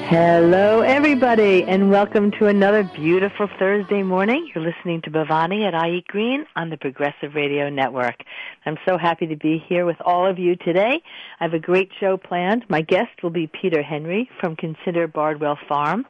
Hello, everybody, and welcome to another beautiful Thursday morning. You're listening to Bhavani at I Eat Green on the Progressive Radio Network. I'm so happy to be here with all of you today. I have a great show planned. My guest will be Peter Henry from Consider Bardwell Farm,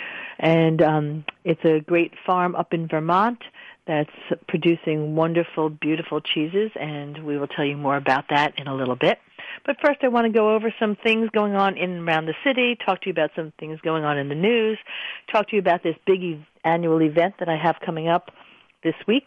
and it's a great farm up in Vermont that's producing wonderful, beautiful cheeses, and we will tell you more about that in a little bit. But first, I want to go over some things going on in and around the city, talk to you about some things going on in the news, talk to you about this big annual event that I have coming up this week,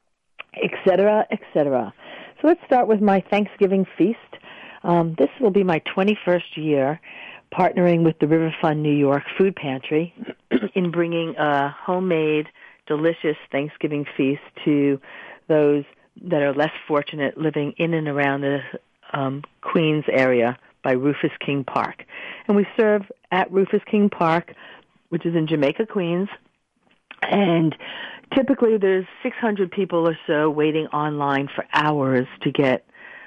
etc., etc. So let's start with my Thanksgiving feast. This will be my 21st year partnering with the Riverfund New York Food Pantry in bringing a homemade, delicious Thanksgiving feast to those that are less fortunate living in and around the Queens area by Rufus King Park. And we serve at Rufus King Park, which is in Jamaica, Queens. And typically there's 600 people or so waiting online for hours to get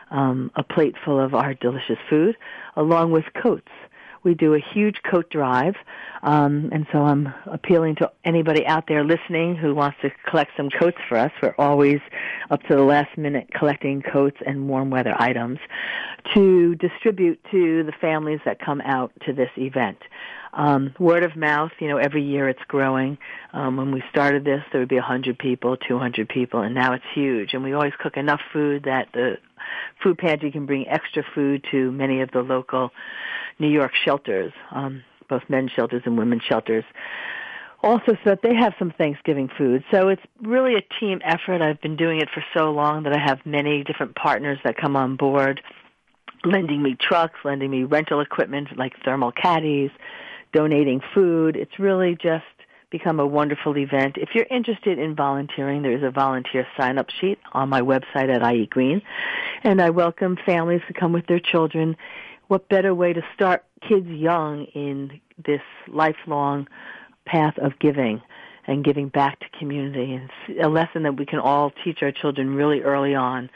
a plate full of our delicious food, along with coats. We do a huge coat drive, and so I'm appealing to anybody out there listening who wants to collect some coats for us. We're always up to the last minute collecting coats and warm weather items to distribute to the families that come out to this event. Word of mouth, every year it's growing. When we started this, there would be 100 people, 200 people, and now it's huge. And we always cook enough food that the food pantry can bring extra food to many of the local New York shelters, both men's shelters and women's shelters, also so that they have some Thanksgiving food. So it's really a team effort. I've been doing it for so long that I have many different partners that come on board, lending me trucks, lending me rental equipment like thermal caddies, donating food. It's really just become a wonderful event. If you're interested in volunteering, there is a volunteer sign-up sheet on my website at I Eat Green, and I welcome families to come with their children. What better way to start kids young in this lifelong path of giving and giving back to community? And it's a lesson that we can all teach our children really early on.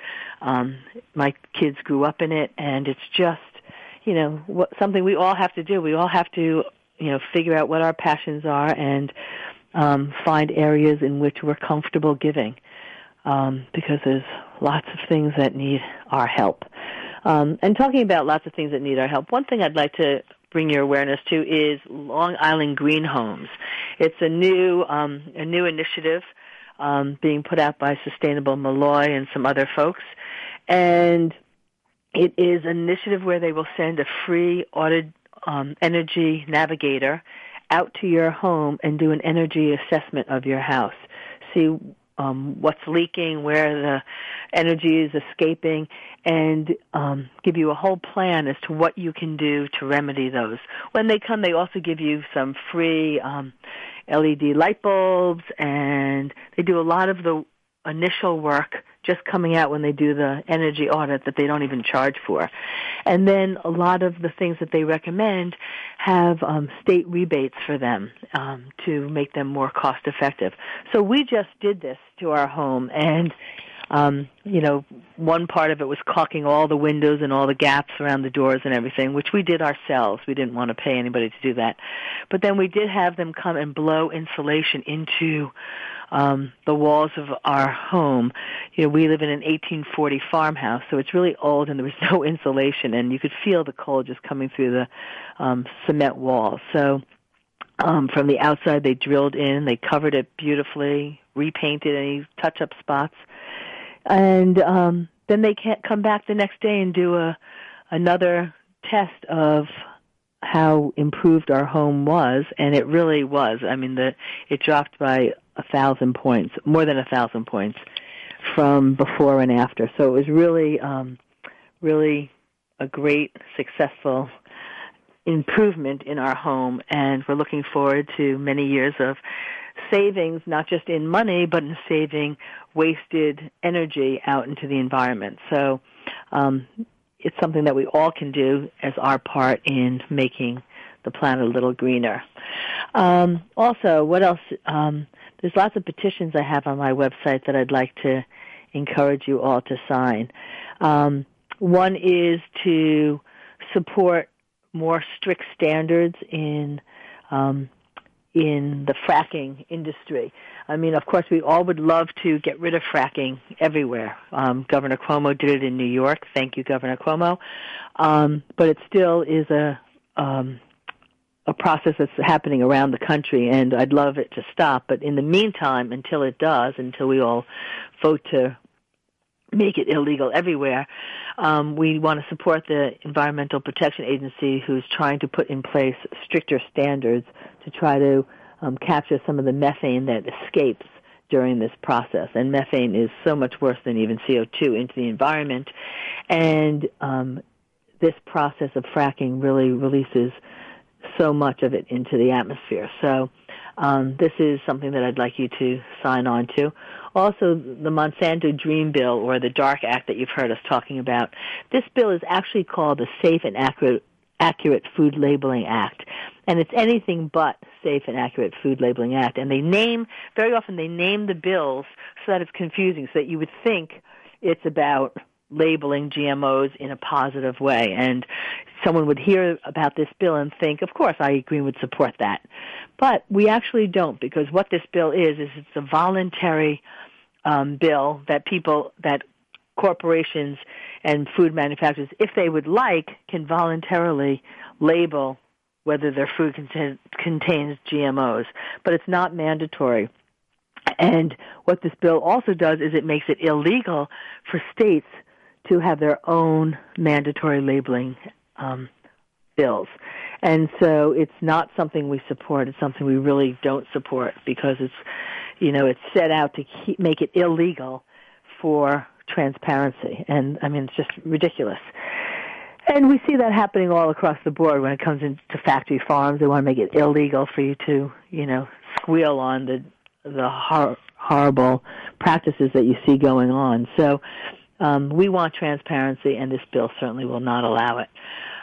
My kids grew up in it, and it's just, something we all have to do. We all have to, figure out what our passions are and find areas in which we're comfortable giving, because there's lots of things that need our help. And talking about lots of things that need our help, one thing I'd like to bring your awareness to is Long Island Green Homes. It's a new initiative being put out by Sustainable Malloy and some other folks, and it is an initiative where they will send a free energy navigator out to your home and do an energy assessment of your house. See what's leaking, where the energy is escaping, and give you a whole plan as to what you can do to remedy those. When they come, they also give you some free LED light bulbs, and they do a lot of the initial work just coming out when they do the energy audit that they don't even charge for. And then a lot of the things that they recommend have state rebates for them to make them more cost effective. So we just did this to our home, and one part of it was caulking all the windows and all the gaps around the doors and everything, which we did ourselves. We didn't want to pay anybody to do that. But then we did have them come and blow insulation into the walls of our home. We live in an 1840 farmhouse, so it's really old, and there was no insulation, and you could feel the cold just coming through the cement walls. So from the outside, they drilled in, they covered it beautifully, repainted any touch-up spots, and then they can't come back the next day and do another test of how improved our home was, and it really was. I mean, it dropped by 1,000 points, more than 1,000 points from before and after. So it was really, really a great, successful improvement in our home, and we're looking forward to many years of savings, not just in money, but in saving wasted energy out into the environment. So it's something that we all can do as our part in making the planet a little greener. Also, what else? There's lots of petitions I have on my website that I'd like to encourage you all to sign. One is to support more strict standards in in the fracking industry. I mean, of course, we all would love to get rid of fracking everywhere. Governor Cuomo did it in New York. Thank you, Governor Cuomo. But it still is a process that's happening around the country, and I'd love it to stop. But in the meantime, until it does, until we all vote to make it illegal everywhere, we want to support the Environmental Protection Agency, who's trying to put in place stricter standards to try to capture some of the methane that escapes during this process. And methane is so much worse than even CO2 into the environment. And this process of fracking really releases so much of it into the atmosphere. So this is something that I'd like you to sign on to. Also, the Monsanto Dream Bill, or the DARK Act that you've heard us talking about, this bill is actually called the Safe and Accurate Food Labeling Act. And it's anything but Safe and Accurate Food Labeling Act. And very often they name the bills so that it's confusing, so that you would think it's about labeling GMOs in a positive way. And someone would hear about this bill and think, of course, I Green would support that. But we actually don't, because what this bill is it's a voluntary bill that corporations and food manufacturers, if they would like, can voluntarily label whether their food contains GMOs. But it's not mandatory. And what this bill also does is it makes it illegal for states to have their own mandatory labeling bills. And so it's not something we support. It's something we really don't support, because it's set out to make it illegal for transparency. And, I mean, it's just ridiculous. And we see that happening all across the board when it comes into factory farms. They want to make it illegal for you to, squeal on the horrible practices that you see going on. So we want transparency, and this bill certainly will not allow it.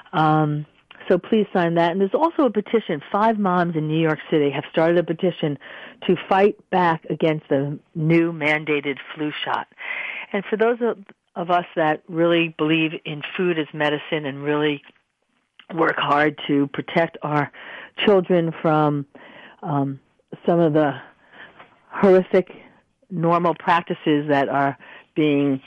So please sign that. And there's also a petition. 5 moms in New York City have started a petition to fight back against the new mandated flu shot. And for those of us that really believe in food as medicine and really work hard to protect our children from some of the horrific normal practices that are being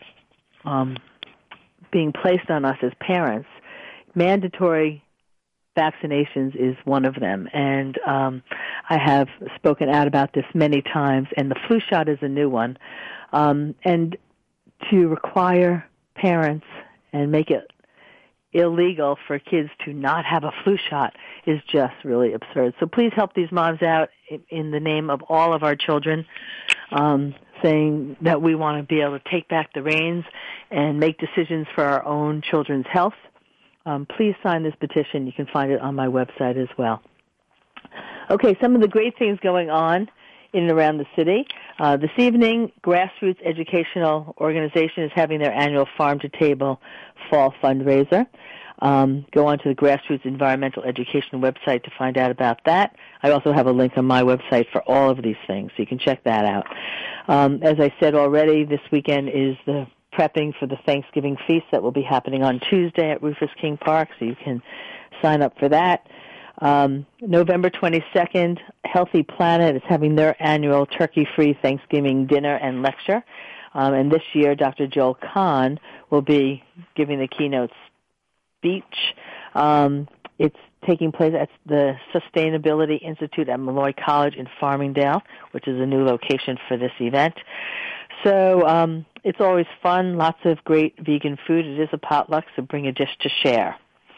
placed on us as parents, mandatory vaccinations is one of them. And I have spoken out about this many times, and the flu shot is a new one. And to require parents and make it illegal for kids to not have a flu shot is just really absurd. So please help these moms out in the name of all of our children, saying that we want to be able to take back the reins and make decisions for our own children's health. Please sign this petition. You can find it on my website as well. Okay, some of the great things going on in and around the city. This evening, Grassroots Educational Organization is having their annual Farm to Table Fall fundraiser. Go on to the Grassroots Environmental Education website to find out about that. I also have a link on my website for all of these things, so you can check that out. As I said already, this weekend is the prepping for the Thanksgiving feast that will be happening on Tuesday at Rufus King Park, so you can sign up for that. November 22nd, Healthy Planet is having their annual turkey-free Thanksgiving dinner and lecture. And this year, Dr. Joel Kahn will be giving the keynote speech. It's taking place at the Sustainability Institute at Malloy College in Farmingdale, which is a new location for this event. So it's always fun, lots of great vegan food. It is a potluck, so bring a dish to share.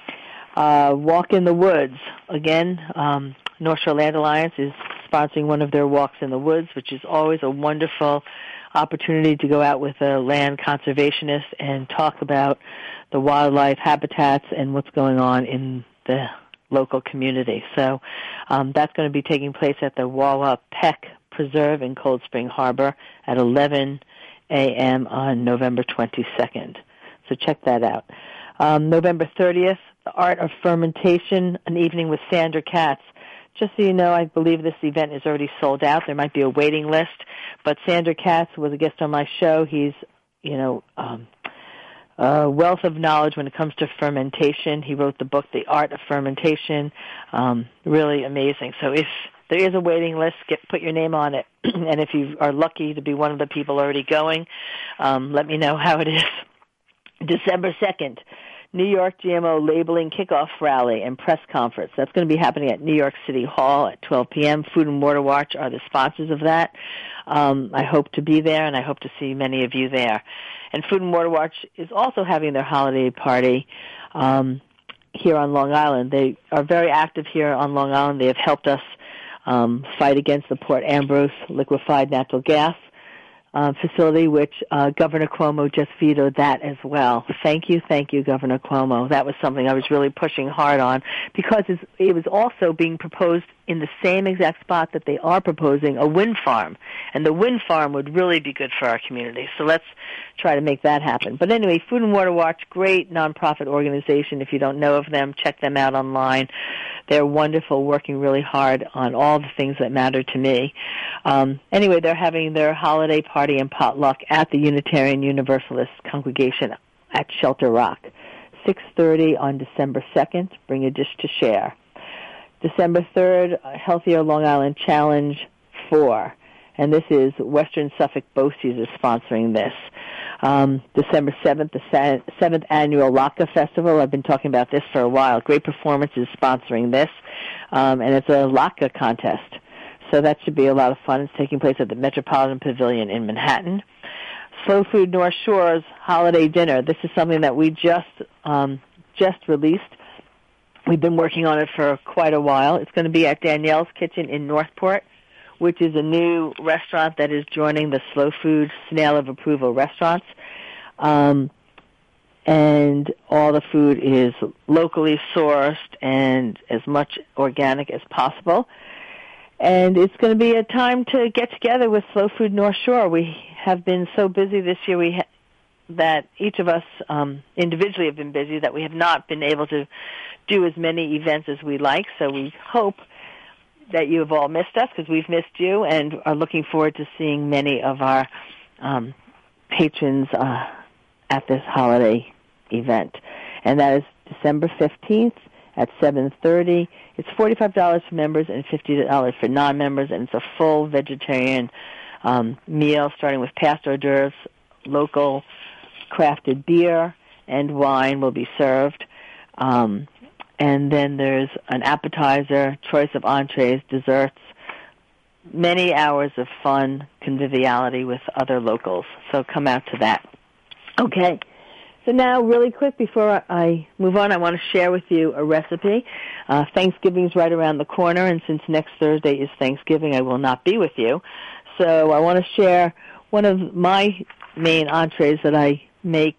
Walk in the Woods. Again, North Shore Land Alliance is sponsoring one of their walks in the woods, which is always a wonderful opportunity to go out with a land conservationist and talk about the wildlife habitats and what's going on in the local community. So that's going to be taking place at the Wawa Peck Preserve in Cold Spring Harbor at 11 a.m. on November 22nd. So check that out. November 30th, The Art of Fermentation, an evening with Sandra Katz. Just so you know, I believe this event is already sold out. There might be a waiting list, but Sandra Katz was a guest on my show. He's, wealth of knowledge when it comes to fermentation. He wrote the book, The Art of Fermentation. Really amazing. So if there is a waiting list, put your name on it. And if you are lucky to be one of the people already going, let me know how it is. December 2nd, New York GMO Labeling Kickoff Rally and Press Conference. That's going to be happening at New York City Hall at 12 p.m. Food and Water Watch are the sponsors of that. I hope to be there, and I hope to see many of you there. And Food and Water Watch is also having their holiday party here on Long Island. They are very active here on Long Island. They have helped us fight against the Port Ambrose liquefied natural gas facility, which Governor Cuomo just vetoed that as well. Thank you, Governor Cuomo. That was something I was really pushing hard on because it was also being proposed in the same exact spot that they are proposing a wind farm. And the wind farm would really be good for our community. So let's try to make that happen. But anyway, Food and Water Watch, great nonprofit organization. If you don't know of them, check them out online. They're wonderful, working really hard on all the things that matter to me. Anyway, they're having their holiday party and potluck at the Unitarian Universalist Congregation at Shelter Rock, 6:30 on December 2nd. Bring a dish to share. December 3rd, Healthier Long Island Challenge 4. And this is Western Suffolk BOCES is sponsoring this. December 7th, the 7th Annual LACA Festival. I've been talking about this for a while. Great Performance is sponsoring this. And it's a LACA contest. So that should be a lot of fun. It's taking place at the Metropolitan Pavilion in Manhattan. Slow Food North Shore's Holiday Dinner. This is something that we just released. We've been working on it for quite a while. It's going to be at Danielle's Kitchen in Northport, which is a new restaurant that is joining the Slow Food Snail of Approval restaurants. And all the food is locally sourced and as much organic as possible. And it's going to be a time to get together with Slow Food North Shore. We have been so busy this year that each of us individually have been busy that we have not been able to do as many events as we like. So we hope that you have all missed us because we've missed you and are looking forward to seeing many of our patrons at this holiday event. And that is December 15th at 7:30. It's $45 for members and $50 for non-members, and it's a full vegetarian meal starting with past hors d'oeuvres, local crafted beer, and wine will be served. And then there's an appetizer, choice of entrees, desserts, many hours of fun, conviviality with other locals. So come out to that. Okay. So now, really quick, before I move on, I want to share with you a recipe. Thanksgiving's right around the corner, and since next Thursday is Thanksgiving, I will not be with you. So I want to share one of my main entrees that I make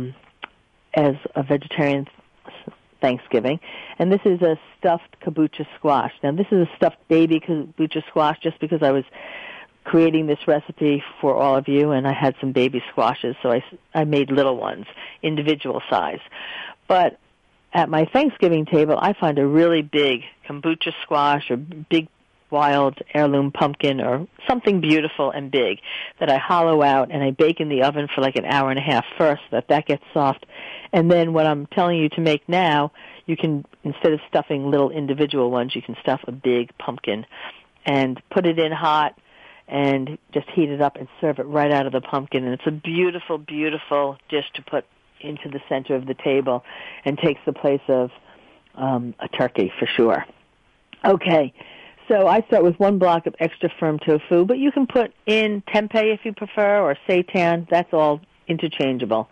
as a vegetarian Thanksgiving, and this is a stuffed kabocha squash. Now, this is a stuffed baby kabocha squash just because I was creating this recipe for all of you, and I had some baby squashes, so I made little ones, individual size. But at my Thanksgiving table, I find a really big kombucha squash or big wild heirloom pumpkin or something beautiful and big that I hollow out and I bake in the oven for like an hour and a half first so that gets soft. And then what I'm telling you to make now, you can, instead of stuffing little individual ones, you can stuff a big pumpkin and put it in hot and just heat it up and serve it right out of the pumpkin. And it's a beautiful, beautiful dish to put into the center of the table and takes the place of a turkey for sure. Okay, so I start with 1 block of extra firm tofu, but you can put in tempeh if you prefer or seitan. That's all interchangeable.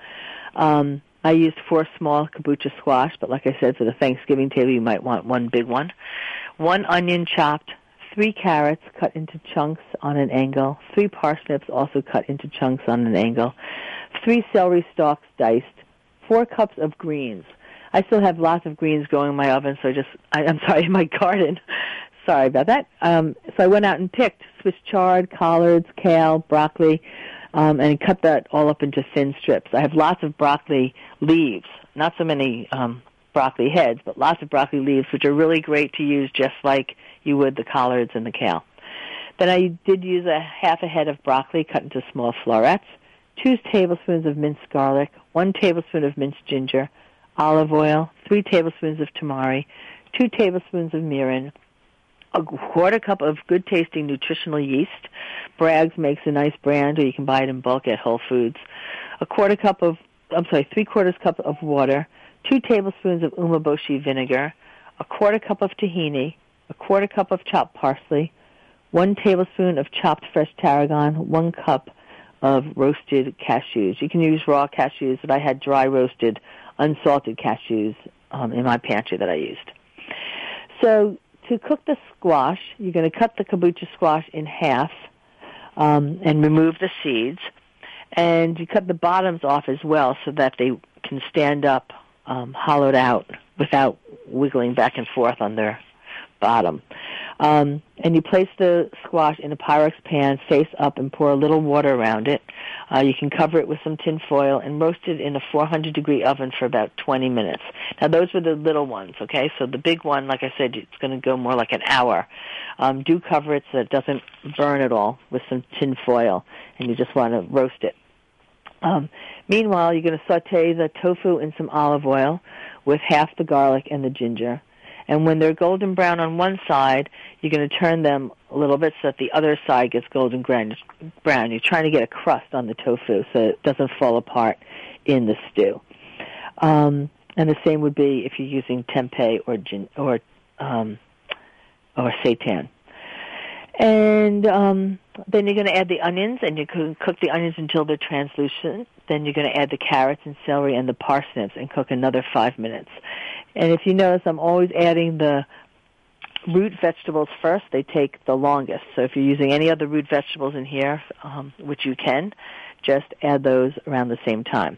I used 4 small kabocha squash, but like I said, for the Thanksgiving table, you might want 1 big one. 1 onion chopped, 3 carrots cut into chunks on an angle, 3 parsnips also cut into chunks on an angle, 3 celery stalks diced, 4 cups of greens. I still have lots of greens growing in my oven, so in my garden. Sorry about that. So I went out and picked Swiss chard, collards, kale, broccoli, and cut that all up into thin strips. I have lots of broccoli leaves, not so many broccoli heads, but lots of broccoli leaves, which are really great to use just like you would the collards and the kale. Then I did use a half a head of broccoli cut into small florets, 2 tablespoons of minced garlic, 1 tablespoon of minced ginger, olive oil, 3 tablespoons of tamari, 2 tablespoons of mirin, a quarter cup of good-tasting nutritional yeast. Bragg's makes a nice brand, or you can buy it in bulk at Whole Foods. 3/4 cup of water, 2 tablespoons of umeboshi vinegar, a quarter cup of tahini, a quarter cup of chopped parsley, 1 tablespoon of chopped fresh tarragon, 1 cup of roasted cashews. You can use raw cashews, but I had dry roasted, unsalted cashews in my pantry that I used. So to cook the squash, you're going to cut the kabocha squash in half and remove the seeds. And you cut the bottoms off as well so that they can stand up hollowed out without wiggling back and forth on their bottom. And you place the squash in a Pyrex pan face up and pour a little water around it. You can cover it with some tin foil and roast it in a 400-degree oven for about 20 minutes. Now, those were the little ones, okay? So the big one, like I said, it's going to go more like an hour. Do cover it so it doesn't burn at all with some tin foil, and you just want to roast it. Meanwhile, you're going to saute the tofu in some olive oil with half the garlic and the ginger. And when they're golden brown on one side, you're going to turn them a little bit so that the other side gets golden brown. You're trying to get a crust on the tofu so it doesn't fall apart in the stew. And the same would be if you're using tempeh or seitan. And then you're going to add the onions, and you can cook the onions until they're translucent. Then you're going to add the carrots and celery and the parsnips and cook another 5 minutes. And if you notice, I'm always adding the root vegetables first. They take the longest. So if you're using any other root vegetables in here, which you can, just add those around the same time.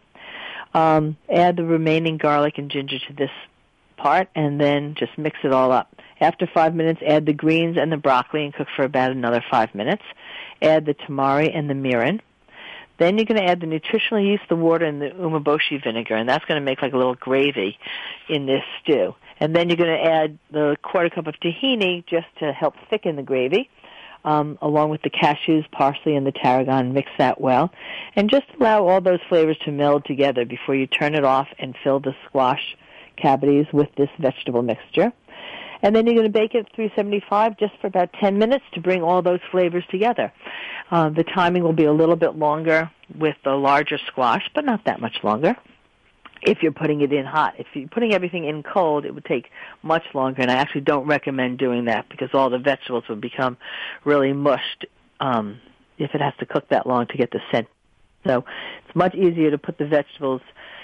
Add the remaining garlic and ginger to this part, and then just mix it all up. After 5 minutes, add the greens and the broccoli and cook for about another 5 minutes. Add the tamari and the mirin. Then you're going to add the nutritional yeast, the water, and the umeboshi vinegar, and that's going to make like a little gravy in this stew. And then you're going to add the quarter cup of tahini just to help thicken the gravy, along with the cashews, parsley, and the tarragon. Mix that well. And just allow all those flavors to meld together before you turn it off and fill the squash cavities with this vegetable mixture. And then you're going to bake it at 375 just for about 10 minutes to bring all those flavors together. The timing will be a little bit longer with the larger squash, but not that much longer if you're putting it in hot. If you're putting everything in cold, it would take much longer, and I actually don't recommend doing that because all the vegetables would become really mushed if it has to cook that long to get the scent. So it's much easier to put the vegetables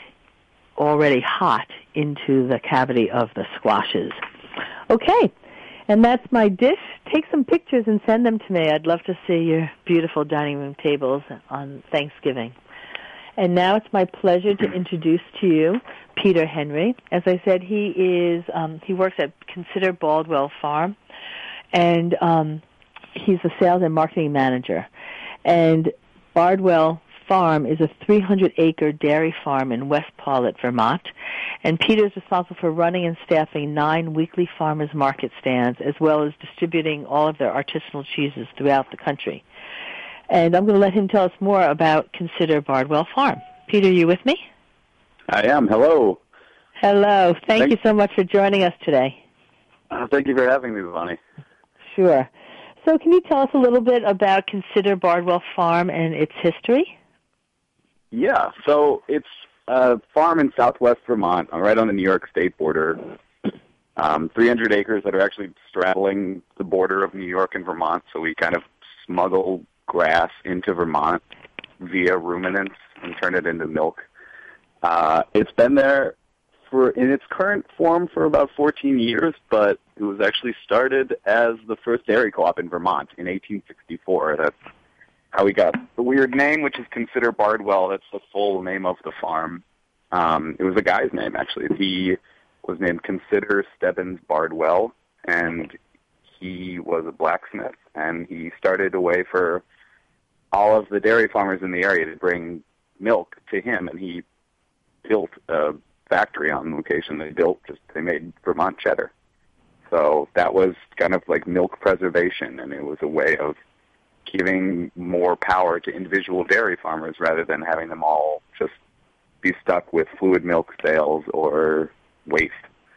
already hot into the cavity of the squashes. Okay, and that's my dish. Take some pictures and send them to me. I'd love to see your beautiful dining room tables on Thanksgiving. And now it's my pleasure to introduce to you Peter Henry. As I said, he works at Consider Bardwell Farm, and he's the sales and marketing manager. And Bardwell Farm is a 300-acre dairy farm in West Paulet, Vermont. And Peter is responsible for running and staffing 9 weekly farmers market stands, as well as distributing all of their artisanal cheeses throughout the country. And I'm going to let him tell us more about Consider Bardwell Farm. Peter, are you with me? I am. Hello. Hello. Thank you so much for joining us today. Thank you for having me, Bonnie. Sure. So can you tell us a little bit about Consider Bardwell Farm and its history? Yeah. So it's a farm in southwest Vermont, right on the New York State border. 300 acres that are actually straddling the border of New York and Vermont, so we kind of smuggle grass into Vermont via ruminants and turn it into milk. It's been there in its current form for about 14 years, but it was actually started as the first dairy co-op in Vermont in 1864. That's how we got the weird name, which is Consider Bardwell. That's the full name of the farm. It was a guy's name, actually. He was named Consider Stebbins Bardwell, and he was a blacksmith, and he started a way for all of the dairy farmers in the area to bring milk to him, and he built a factory on location. They made Vermont cheddar. So that was kind of like milk preservation, and it was a way of giving more power to individual dairy farmers rather than having them all just be stuck with fluid milk sales or waste.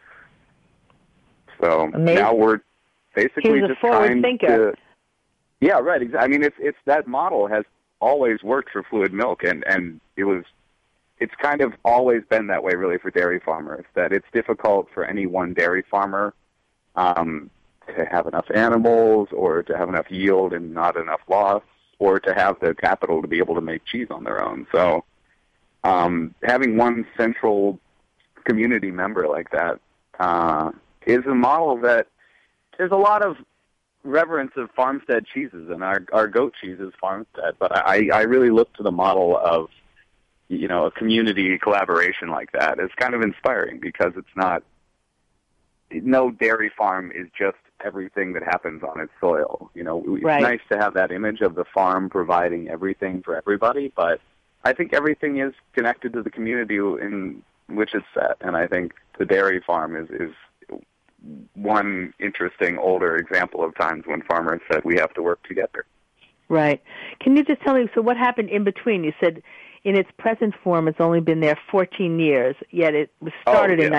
So now we're basically just trying to... Yeah, right. I mean, it's that model has always worked for fluid milk, and it's kind of always been that way, really, for dairy farmers, that it's difficult for any one dairy farmer to have enough animals or to have enough yield and not enough loss or to have the capital to be able to make cheese on their own. So having one central community member like that is a model that there's a lot of reverence of farmstead cheeses, and our goat cheese is farmstead. But I really look to the model of, a community collaboration like that as kind of inspiring, because it's not, no dairy farm is just everything that happens on its soil. It's nice to have that image of the farm providing everything for everybody, but I think everything is connected to the community in which it's set, and I think the dairy farm is one interesting older example of times when farmers said we have to work together. Right. Can you just tell me, so what happened in between? You said in its present form it's only been there 14 years, yet it was started in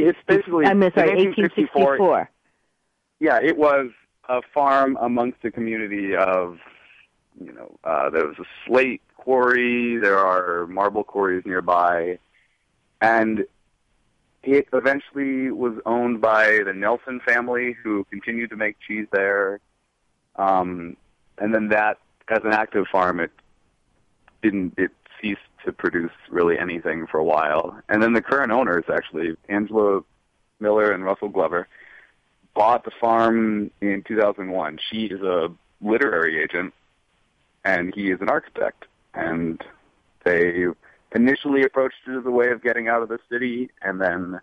1864. Yeah, it was a farm amongst a community of, there was a slate quarry, there are marble quarries nearby, and it eventually was owned by the Nelson family, who continued to make cheese there. And then that, as an active farm, it ceased to produce really anything for a while. And then the current owners, actually, Angela Miller and Russell Glover, bought the farm in 2001. She is a literary agent, and he is an architect. And they initially approached it as a way of getting out of the city, and then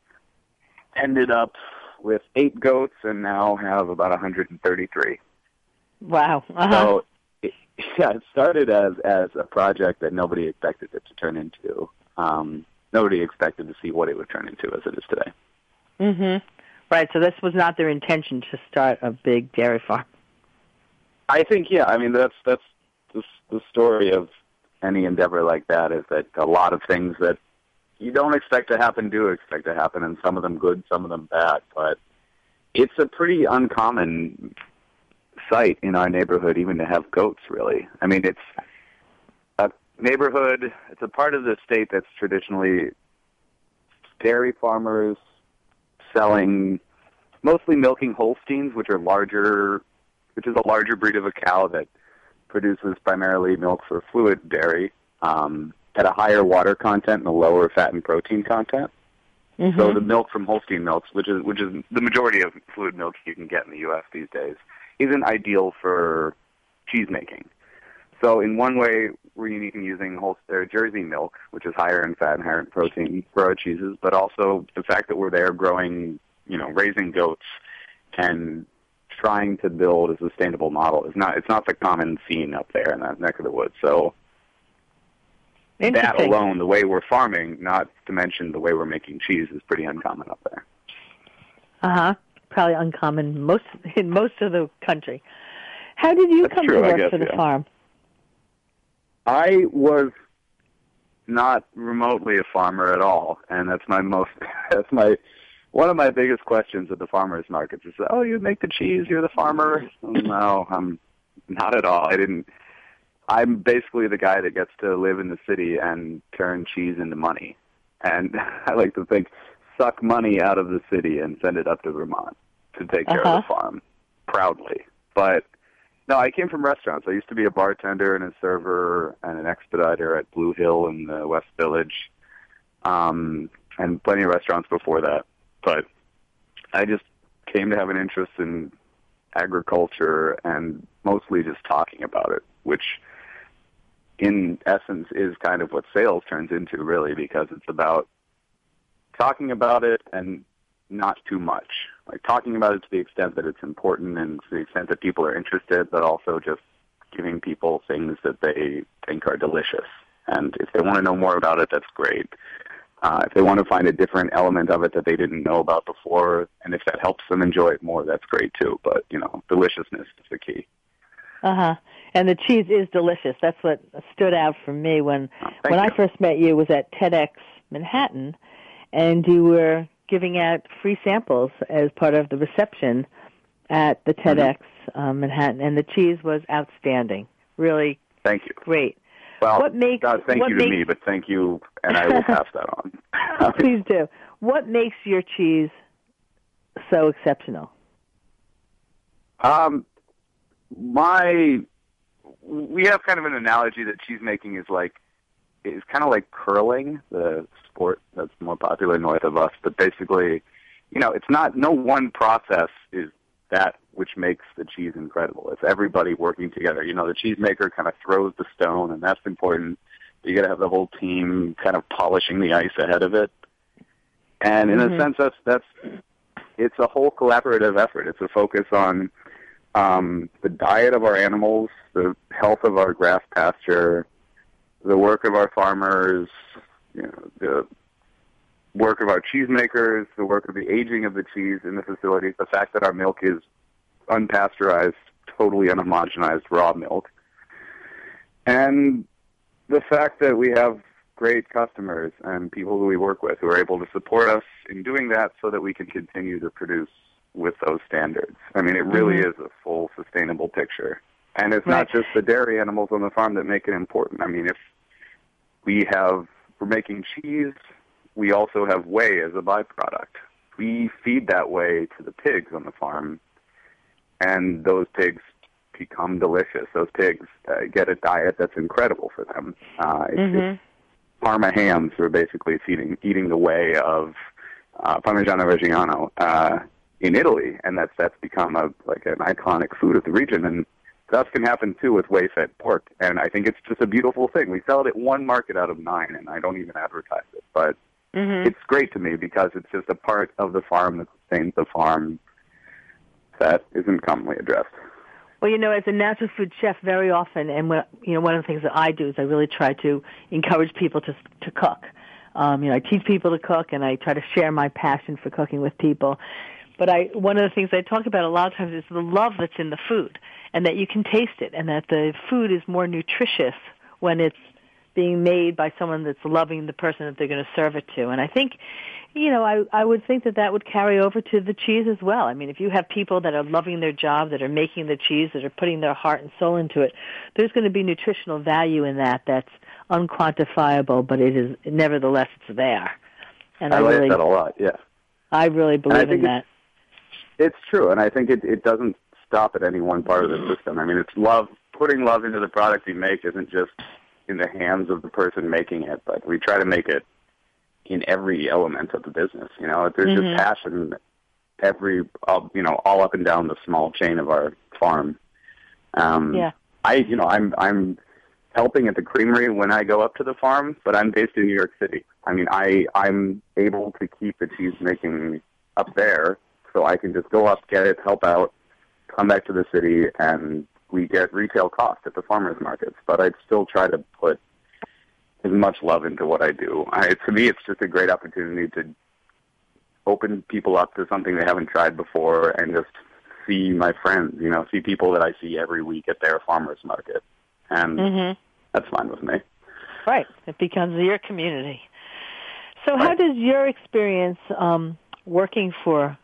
ended up with 8 goats and now have about 133. Wow. Uh-huh. So, it started as a project that nobody expected it to turn into. Nobody expected to see what it would turn into as it is today. Mm-hmm. Right, so this was not their intention to start a big dairy farm. I think, I mean, that's the story of any endeavor like that, is that a lot of things that you don't expect to happen do expect to happen, and some of them good, some of them bad. But it's a pretty uncommon sight in our neighborhood even to have goats, really. I mean, it's a neighborhood, it's a part of the state that's traditionally dairy farmers selling, mostly milking Holsteins, which is a larger breed of a cow that produces primarily milk for fluid dairy, at a higher water content and a lower fat and protein content. Mm-hmm. So the milk from Holstein milks, which is the majority of fluid milk you can get in the U.S. these days, isn't ideal for cheese making. So in one way, we're unique in using Jersey milk, which is higher in fat and higher in protein for our cheeses, but also the fact that we're there growing, raising goats and trying to build a sustainable model it's not the common scene up there in that neck of the woods. So that alone, the way we're farming, not to mention the way we're making cheese, is pretty uncommon up there. Uh-huh. Probably uncommon in most of the country. How did you come to work for the farm? I was not remotely a farmer at all, and that's one of my biggest questions at the farmers markets is, you make the cheese, you're the farmer? No, I'm not at all. I'm basically the guy that gets to live in the city and turn cheese into money. And I like to think, suck money out of the city and send it up to Vermont to take care of the farm proudly. But no, I came from restaurants. I used to be a bartender and a server and an expediter at Blue Hill in the West Village, and plenty of restaurants before that. But I just came to have an interest in agriculture and mostly just talking about it, which in essence is kind of what sales turns into, really, because it's about talking about it and not too much. Like talking about it to the extent that it's important and to the extent that people are interested, but also just giving people things that they think are delicious. And if they want to know more about it, that's great. If they want to find a different element of it that they didn't know about before, and if that helps them enjoy it more, that's great too. But, deliciousness is the key. And the cheese is delicious. That's what stood out for me when I first met you was at TEDx Manhattan, and you were giving out free samples as part of the reception at the TEDx Manhattan, and the cheese was outstanding. Really, thank you. Great. Well, thank you to me, but thank you, and I will pass that on. Please do. What makes your cheese so exceptional? We have kind of an analogy that cheese making is kind of like curling, the sport that's more popular north of us. But basically, it's no one process is that which makes the cheese incredible. It's everybody working together. The cheesemaker kind of throws the stone, and that's important. You got to have the whole team kind of polishing the ice ahead of it. And in a sense, it's a whole collaborative effort. It's a focus on the diet of our animals, the health of our grass pasture, the work of our farmers, the work of our cheesemakers, the work of the aging of the cheese in the facilities, the fact that our milk is unpasteurized, totally unhomogenized raw milk, and the fact that we have great customers and people who we work with who are able to support us in doing that so that we can continue to produce with those standards. I mean, it really is a full sustainable picture. And it's not just the dairy animals on the farm that make it important. I mean, if we're making cheese, we also have whey as a byproduct. We feed that whey to the pigs on the farm, and those pigs become delicious. Those pigs get a diet that's incredible for them. It's Parma hams are basically eating the whey of Parmigiano Reggiano in Italy, and that's become an iconic food of the region. And that can happen too with whey-fed pork, and I think it's just a beautiful thing. We sell it at one market out of 9, and I don't even advertise it, but it's great to me because it's just a part of the farm that sustains the farm that isn't commonly addressed. Well, as a natural food chef, very often, and one of the things that I do is I really try to encourage people to cook. I teach people to cook, and I try to share my passion for cooking with people. But one of the things I talk about a lot of times is the love that's in the food, and that you can taste it, and that the food is more nutritious when it's being made by someone that's loving the person that they're going to serve it to. And I think, I would think that would carry over to the cheese as well. I mean, if you have people that are loving their job, that are making the cheese, that are putting their heart and soul into it, there's going to be nutritional value in that's unquantifiable, but nevertheless, it's there. And I like that a lot, yeah. I really believe in that. It's true, and I think it doesn't stop at any one part of the system. I mean, it's love. Putting love into the product you make isn't just in the hands of the person making it, but we try to make it in every element of the business. There's just passion all up and down the small chain of our farm. I'm helping at the creamery when I go up to the farm, but I'm based in New York City. I mean, I'm able to keep the cheese making up there, so I can just go up, get it, help out, come back to the city, and we get retail cost at the farmers markets. But I'd still try to put as much love into what I do. To me, it's just a great opportunity to open people up to something they haven't tried before and just see my friends, see people that I see every week at their farmers market. And that's fine with me. Right. It becomes your community. So how does your experience working for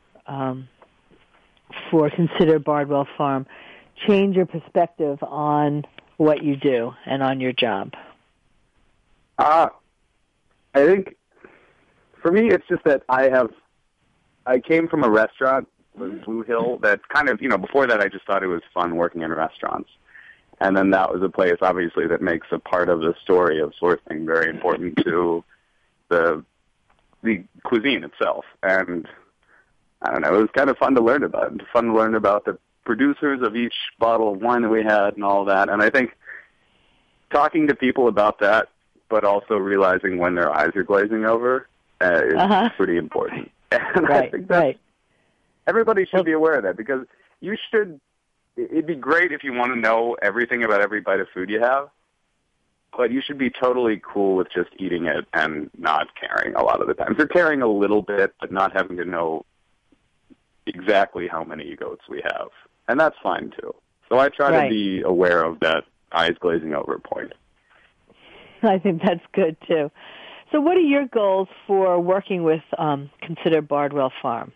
Consider Bardwell Farm change your perspective on what you do and on your job? I think for me, it's just that I came from a restaurant, Blue Hill, that kind of, before that I just thought it was fun working in restaurants. And then that was a place, obviously, that makes a part of the story of sourcing very important to the cuisine itself. And I don't know, it was kind of fun to learn about. Fun to learn about the producers of each bottle of wine that we had and all that. And I think talking to people about that, but also realizing when their eyes are glazing over is pretty important. And I think that everybody should be aware of that, because it'd be great if you want to know everything about every bite of food you have, but you should be totally cool with just eating it and not caring a lot of the times. Or caring a little bit, but not having to know exactly how many goats we have. And that's fine, too. So I try Right. to be aware of that eyes glazing over point. I think that's good, too. So what are your goals for working with Consider Bardwell Farm?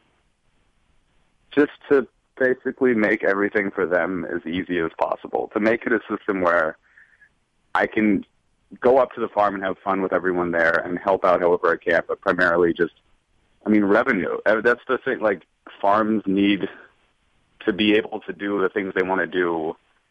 Just to basically make everything for them as easy as possible, to make it a system where I can go up to the farm and have fun with everyone there and help out however I can, but primarily just, revenue. That's the thing, farms need to be able to do the things they want to do,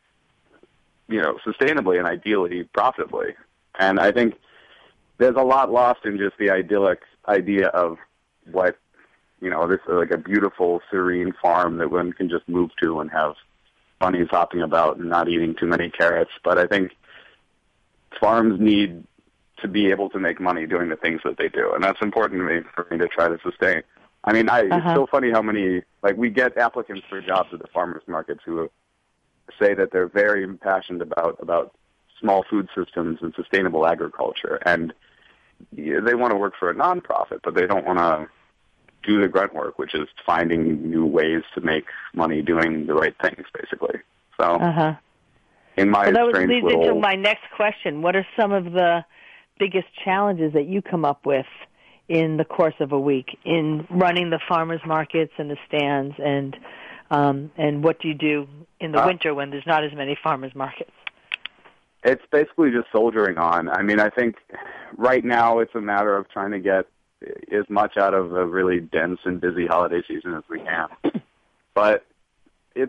sustainably and ideally profitably. And I think there's a lot lost in just the idyllic idea of what, this is like a beautiful, serene farm that one can just move to and have bunnies hopping about and not eating too many carrots. But I think farms need to be able to make money doing the things that they do, and that's important to me for me to try to sustain. It's so funny how many, we get applicants for jobs at the farmers markets who say that they're very impassioned about small food systems and sustainable agriculture, and they want to work for a nonprofit, but they don't want to do the grunt work, which is finding new ways to make money doing the right things, basically. So, in my that strange leads little... into my next question. What are some of the biggest challenges that you come up with in the course of a week in running the farmers markets and the stands, and what do you do in the winter when there's not as many farmers markets? It's basically just soldiering on. I think right now it's a matter of trying to get as much out of a really dense and busy holiday season as we can. But it's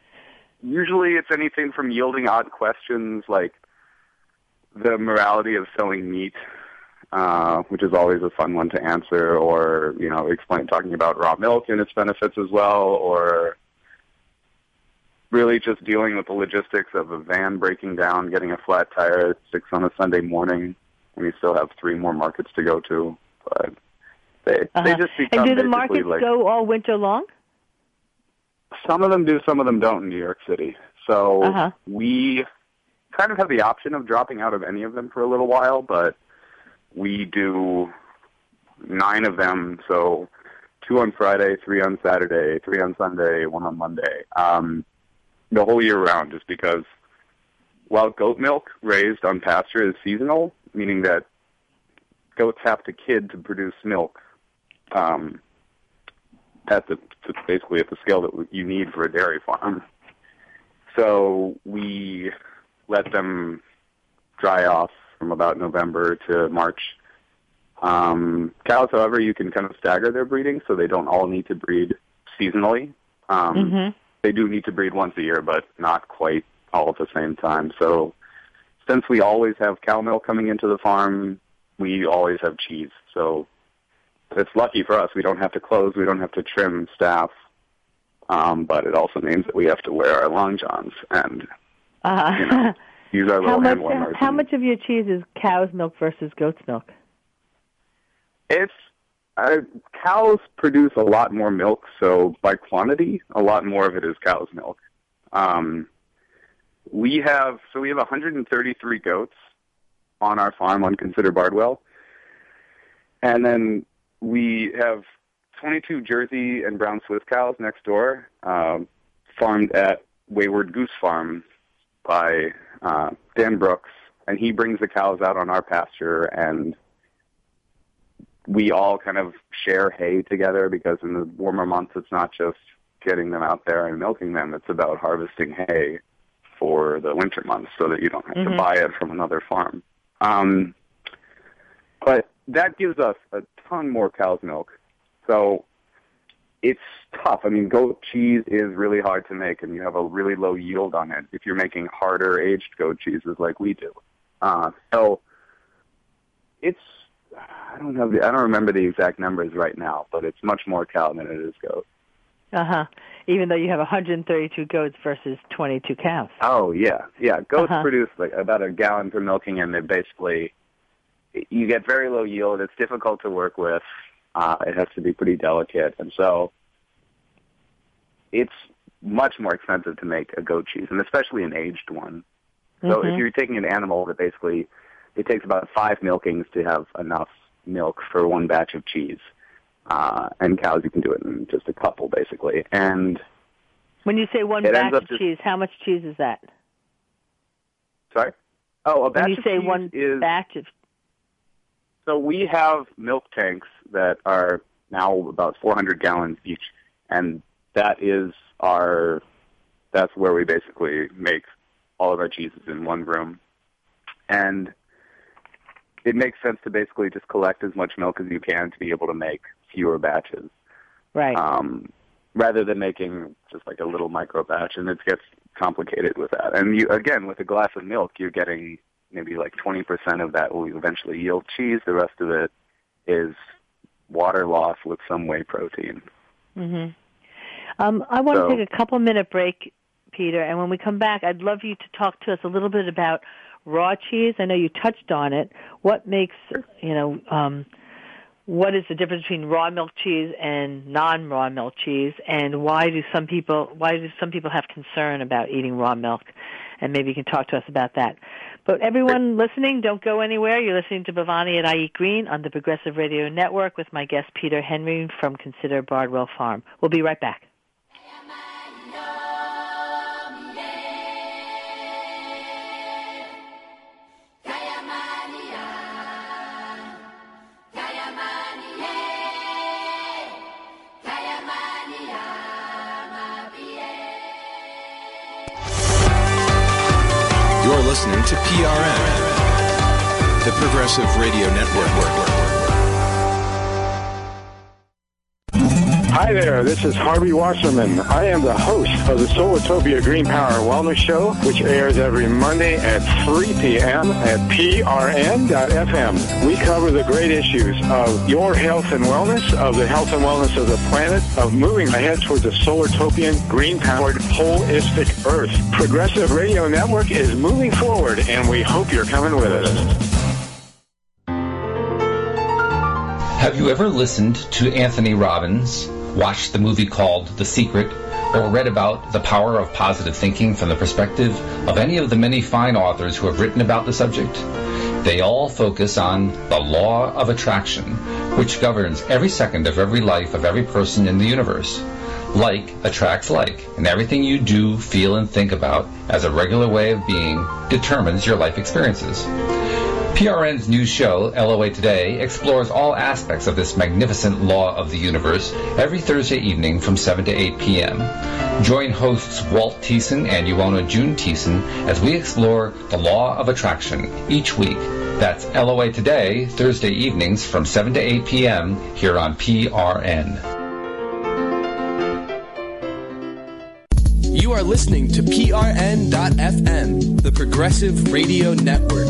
anything from yielding odd questions like the morality of selling meat, which is always a fun one to answer, or, talking about raw milk and its benefits as well, or really just dealing with the logistics of a van breaking down, getting a flat tire at 6 on a Sunday morning. We still have 3 more markets to go to, but they just become. And do the markets go all winter long? Some of them do, some of them don't in New York City. So we kind of have the option of dropping out of any of them for a little while, but we do 9 of them, so 2 on Friday, 3 on Saturday, 3 on Sunday, 1 on Monday, the whole year round, just because while goat milk raised on pasture is seasonal, meaning that goats have to kid to produce milk basically at the scale that you need for a dairy farm. So we let them dry off from about November to March. Cows, however, you can kind of stagger their breeding, so they don't all need to breed seasonally. They do need to breed once a year, but not quite all at the same time. So since we always have cow milk coming into the farm, we always have cheese. So it's lucky for us. We don't have to close. We don't have to trim staff. But it also means that we have to wear our long johns and use our little hand warmers. How much of your cheese is cow's milk versus goat's milk? It's cows produce a lot more milk, so by quantity, a lot more of it is cow's milk. We have 133 goats on our farm on Consider Bardwell, and then we have 22 Jersey and brown Swiss cows next door, farmed at Wayward Goose Farm by Dan Brooks, and he brings the cows out on our pasture, and we all kind of share hay together, because in the warmer months it's not just getting them out there and milking them, it's about harvesting hay for the winter months so that you don't have to buy it from another farm. But that gives us a ton more cow's milk. So it's tough. Goat cheese is really hard to make, and you have a really low yield on it if you're making harder aged goat cheeses like we do. So it's, I don't remember the exact numbers right now, but it's much more cow than it is goat. Even though you have 132 goats versus 22 cows. Oh, yeah. Yeah, goats produce about a gallon per milking, and they basically, you get very low yield. It's difficult to work with. It has to be pretty delicate. And so it's much more expensive to make a goat cheese, and especially an aged one. So if you're taking an animal that basically, it takes about 5 milkings to have enough milk for one batch of cheese. And cows, you can do it in just a couple, basically. And When you say one batch of cheese, how much cheese is that? Sorry? Oh, a batch of cheese When you say one batch of... So we have milk tanks that are now about 400 gallons each, and that's where we basically make all of our cheeses in one room. And it makes sense to basically just collect as much milk as you can to be able to make fewer batches. Right. Rather than making just like a little micro batch, and it gets complicated with that. And again, with a glass of milk, you're getting maybe like 20% of that will eventually yield cheese. The rest of it is water loss with some whey protein. Mm-hmm. I want to take a couple-minute break, Peter, and when we come back, I'd love you to talk to us a little bit about raw cheese. I know you touched on it. What makes, what is the difference between raw milk cheese and non-raw milk cheese, and why do some people have concern about eating raw milk? And maybe you can talk to us about that. But everyone listening, don't go anywhere. You're listening to Bhavani at I Eat Green on the Progressive Radio Network with my guest Peter Henry from Consider Bardwell Farm. We'll be right back. You're listening to PRN, the Progressive Radio Network. Hi there, this is Harvey Wasserman. I am the host of the Solartopia Green Power Wellness Show, which airs every Monday at 3 p.m. at prn.fm. We cover the great issues of your health and wellness, of the health and wellness of the planet, of moving ahead towards a Solartopian, green-powered, holistic Earth. Progressive Radio Network is moving forward, and we hope you're coming with us. Have you ever listened to Anthony Robbins, watched the movie called The Secret, or read about the power of positive thinking from the perspective of any of the many fine authors who have written about the subject? They all focus on the law of attraction, which governs every second of every life of every person in the universe. Like attracts like, and everything you do, feel, and think about as a regular way of being determines your life experiences. PRN's new show, LOA Today, explores all aspects of this magnificent law of the universe every Thursday evening from 7 to 8 p.m. Join hosts Walt Thiessen and Ioana June Thiessen as we explore the law of attraction each week. That's LOA Today, Thursday evenings from 7 to 8 p.m. here on PRN. You are listening to PRN.FM, the Progressive Radio Network.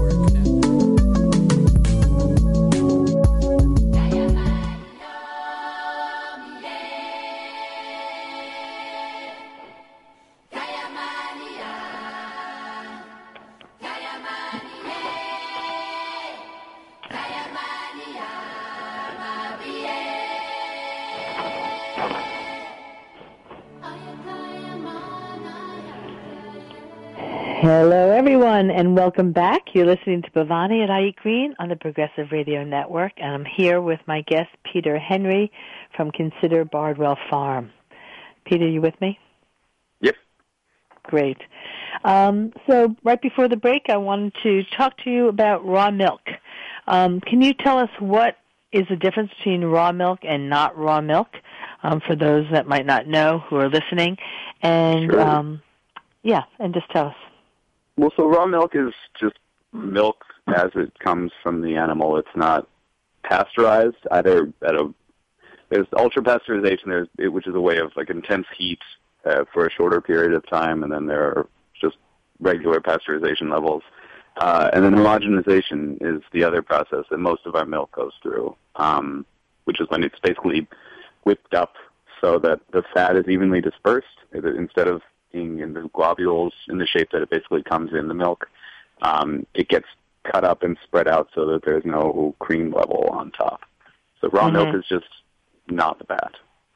Hello, everyone, and welcome back. You're listening to Bhavani at I Eat Green on the Progressive Radio Network, and I'm here with my guest, Peter Henry from Consider Bardwell Farm. Peter, you with me? Yep. Great. So right before the break, I wanted to talk to you about raw milk. Can you tell us what is the difference between raw milk and not raw milk for those that might not know who are listening? And, sure. And just tell us. Well, so raw milk is just milk as it comes from the animal. It's not pasteurized. There's ultra-pasteurization, which is a way of like intense heat for a shorter period of time, and then there are just regular pasteurization levels. And then homogenization is the other process that most of our milk goes through, which is when it's basically whipped up so that the fat is evenly dispersed instead of being in the globules in the shape that it basically comes in the milk. It gets cut up and spread out so that there's no cream level on top. So raw milk is just not the fat.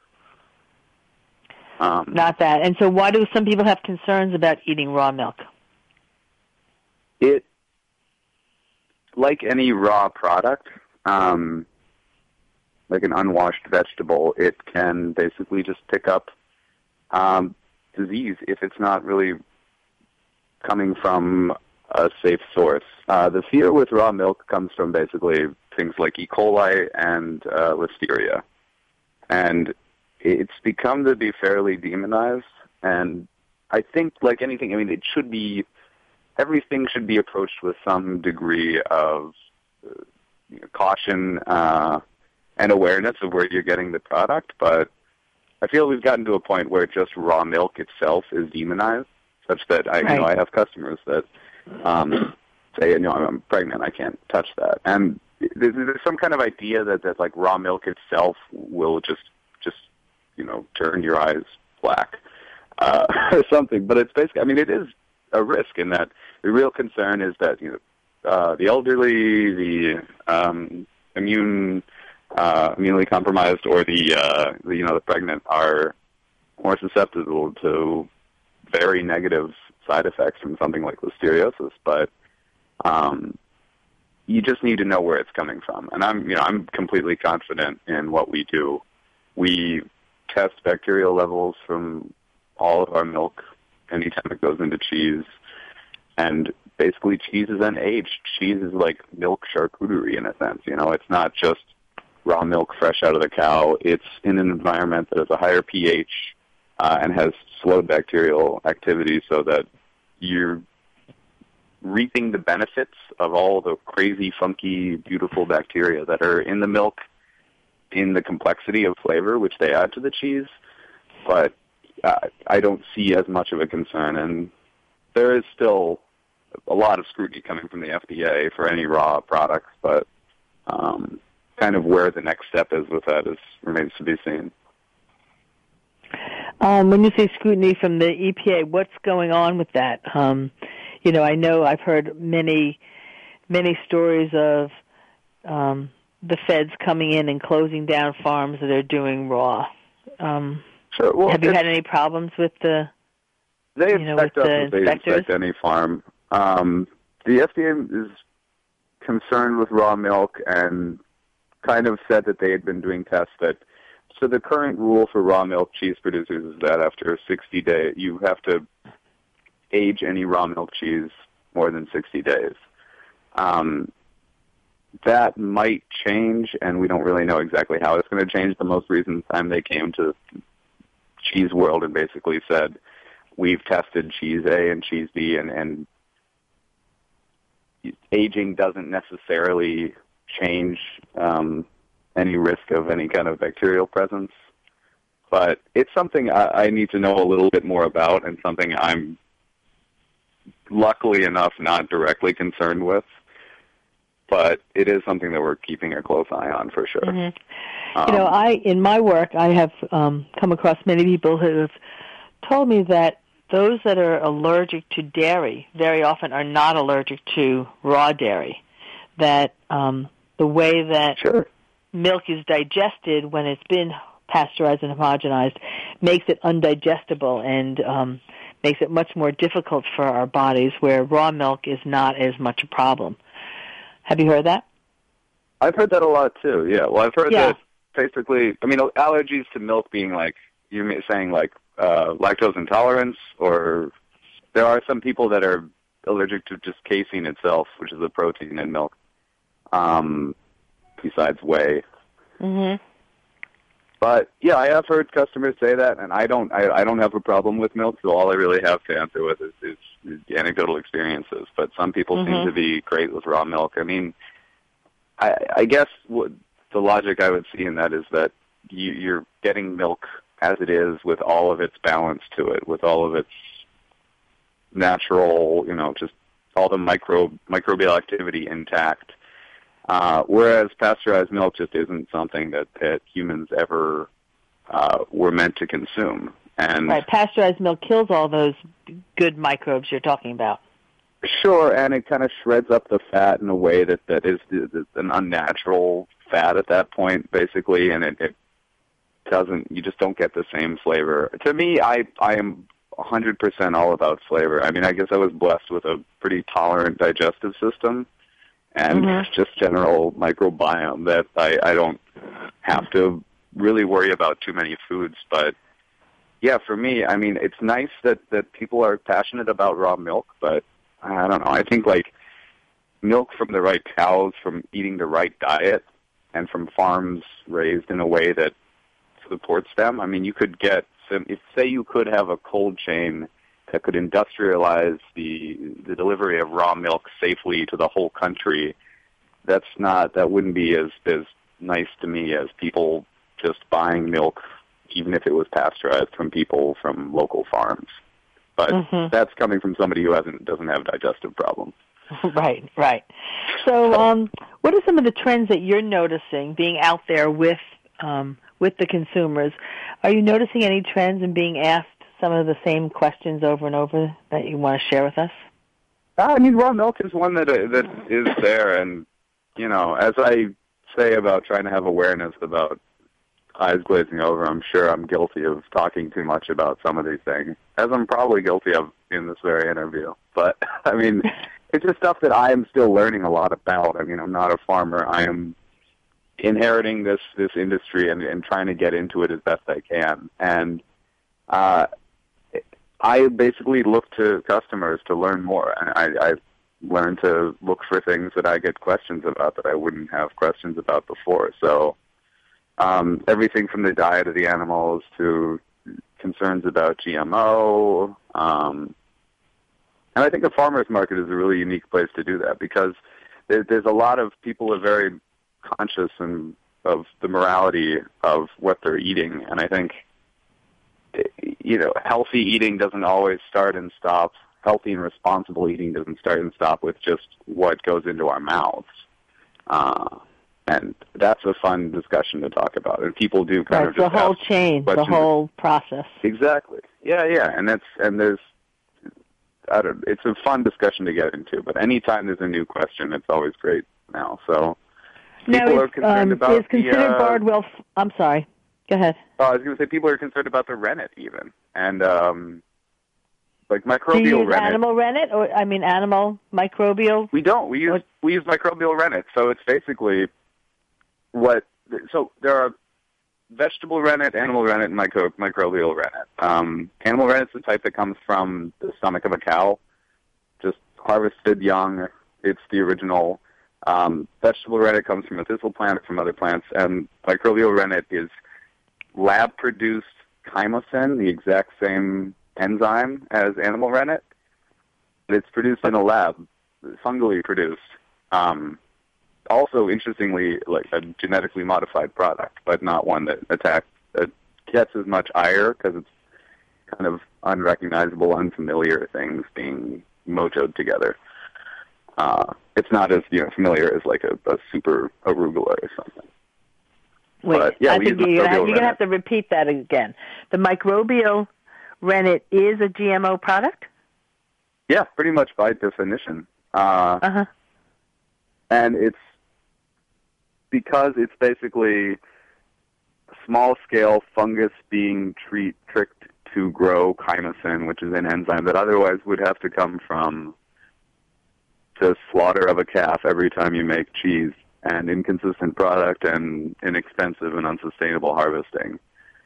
Not that. And so why do some people have concerns about eating raw milk? It, like any raw product, like an unwashed vegetable, it can basically just pick up disease if it's not really coming from a safe source. The fear with raw milk comes from basically things like E. coli and listeria. And it's become to be fairly demonized. And I think, like anything, I mean, everything should be approached with some degree of caution and awareness of where you're getting the product. But I feel we've gotten to a point where just raw milk itself is demonized, such that I have customers that say, I'm pregnant, I can't touch that. And there's some kind of idea that like raw milk itself will just turn your eyes black or something. But it's basically, I mean, it is a risk in that the real concern is that the elderly, the immunely compromised, or the pregnant are more susceptible to very negative side effects from something like listeriosis. But you just need to know where it's coming from. And I'm completely confident in what we do. We test bacterial levels from all of our milk anytime it goes into cheese. And basically cheese is unaged. Cheese is like milk charcuterie in a sense. It's not just raw milk fresh out of the cow. It's in an environment that has a higher pH and has slowed bacterial activity, so that you're reaping the benefits of all the crazy, funky, beautiful bacteria that are in the milk, in the complexity of flavor which they add to the cheese. But I don't see as much of a concern, and there is still a lot of scrutiny coming from the FDA for any raw products, but kind of where the next step is with that remains to be seen. When you say scrutiny from the EPA, what's going on with that? I know I've heard many stories of the feds coming in and closing down farms that are doing raw. Sure. Well, have you had any problems with the? They inspect us as they inspect any farm. The FDA is concerned with raw milk and kind of said that they had been doing tests that. So the current rule for raw milk cheese producers is that after 60 days, you have to age any raw milk cheese more than 60 days. That might change, and we don't really know exactly how it's going to change. The most recent time they came to Cheese World and basically said, we've tested cheese A and cheese B, and aging doesn't necessarily change any risk of any kind of bacterial presence. But it's something I need to know a little bit more about, and something I'm luckily enough not directly concerned with. But it is something that we're keeping a close eye on for sure. Mm-hmm. In my work, I have come across many people who have told me that those that are allergic to dairy very often are not allergic to raw dairy. That the way that milk is digested when it's been pasteurized and homogenized makes it undigestible and makes it much more difficult for our bodies, where raw milk is not as much a problem. Have you heard that? I've heard that a lot too, yeah. Well, I've heard that basically, allergies to milk being like, you're saying like lactose intolerance, or there are some people that are allergic to just casein itself, which is a protein in milk, besides whey. Mm-hmm. But yeah, I have heard customers say that, and I don't have a problem with milk, so all I really have to answer with is anecdotal experiences. But some people seem to be great with raw milk. I guess the logic I would see in that is that you're getting milk as it is, with all of its balance to it, with all of its natural, just all the microbial activity intact. Whereas pasteurized milk just isn't something that humans ever were meant to consume. And right, pasteurized milk kills all those good microbes you're talking about. Sure, and it kind of shreds up the fat in a way that is an unnatural fat at that point, basically, and it doesn't. You just don't get the same flavor. To me, I am 100% all about flavor. I guess I was blessed with a pretty tolerant digestive system and just general microbiome that I don't have to really worry about too many foods. But yeah, for me, I mean, it's nice that people are passionate about raw milk, but I don't know. I think, like, milk from the right cows, from eating the right diet, and from farms raised in a way that supports them. I mean, you could get say you could have a cold chain that could industrialize the delivery of raw milk safely to the whole country. That wouldn't be as nice to me as people just buying milk, even if it was pasteurized, from people from local farms. But that's coming from somebody who doesn't have digestive problems. Right. So, what are some of the trends that you're noticing being out there with the consumers? Are you noticing any trends and being asked some of the same questions over and over that you want to share with us? I mean, raw milk is one that is there, and you know, as I say about trying to have awareness about eyes glazing over, I'm sure I'm guilty of talking too much about some of these things, as I'm probably guilty of in this very interview. But I mean, it's just stuff that I am still learning a lot about. I mean, I'm not a farmer. I am inheriting this industry and trying to get into it as best I can. And I basically look to customers to learn more. I learn to look for things that I get questions about that I wouldn't have questions about before. So everything from the diet of the animals to concerns about GMO. And I think a farmer's market is a really unique place to do that, because there's a lot of people who are very conscious of the morality of what they're eating. And I think, you know, healthy eating doesn't always start and stop. Healthy and responsible eating doesn't start and stop with just what goes into our mouths. And that's a fun discussion to talk about. And people do kind of just the whole chain, the whole process. Exactly. Yeah. And it's a fun discussion to get into. But anytime there's a new question, it's always great now. So people are concerned about is considered Bardwell. I'm sorry. Go ahead. I was going to say people are concerned about the rennet even, and like microbial Do you use rennet. Animal rennet, or animal microbial? We don't. We use microbial rennet. So it's basically so there are vegetable rennet, animal rennet, and microbial rennet. Animal rennet is the type that comes from the stomach of a cow, just harvested young. It's the original. Vegetable rennet comes from a thistle plant or from other plants, and microbial rennet is lab-produced chymosin, the exact same enzyme as animal rennet. It's produced in a lab, fungally produced. Also, interestingly, like a genetically modified product, but not one that gets as much ire because it's kind of unrecognizable, unfamiliar things being mojoed together. It's not as familiar as like a super arugula or something. Wait, but, yeah, I think you're going to have to repeat that again. The microbial rennet is a GMO product? Yeah, pretty much by definition. And it's because it's basically small-scale fungus being tricked to grow chymosin, which is an enzyme that otherwise would have to come from the slaughter of a calf every time you make cheese, and inconsistent product and inexpensive and unsustainable harvesting.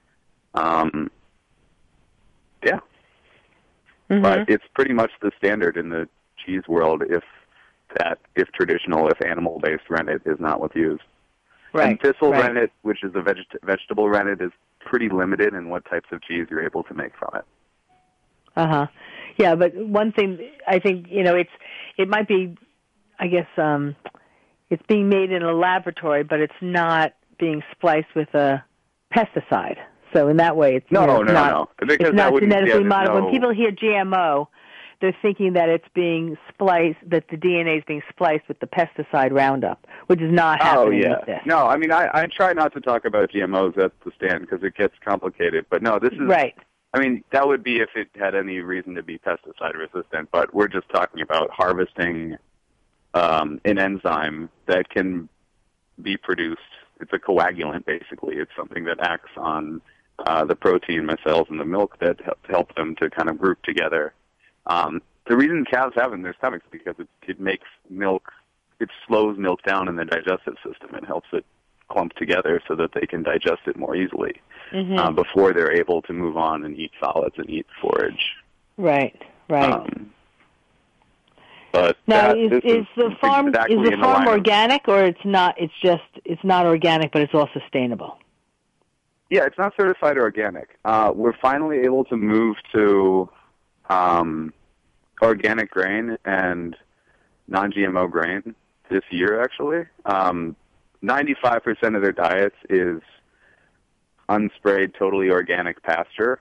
But it's pretty much the standard in the cheese world if animal-based rennet is not what's used. Right. And thistle rennet, which is a vegetable rennet, is pretty limited in what types of cheese you're able to make from it. Yeah, but one thing I think, it might be, I guess, it's being made in a laboratory, but it's not being spliced with a pesticide. So in that way, it's not genetically modified. When people hear GMO, they're thinking that it's being spliced, that the DNA is being spliced with the pesticide Roundup, which is not happening with this. No, I mean, I try not to talk about GMOs at the stand because it gets complicated. But no, this is right. I mean, that would be if it had any reason to be pesticide resistant, but we're just talking about harvesting an enzyme that can be produced. It's a coagulant, basically. It's something that acts on the protein micelles in the milk that help them to kind of group together. The reason cows have in their stomachs is because it makes milk, it slows milk down in the digestive system. It helps it clumped together so that they can digest it more easily Mm-hmm. before they're able to move on and eat solids and eat forage. Right. But now, this is the farm exactly is the in farm line of- organic, or it's not? It's not organic, but it's all sustainable. Yeah, it's not certified organic. We're finally able to move to organic grain and non-GMO grain this year, actually. 95% of their diets is unsprayed, totally organic pasture.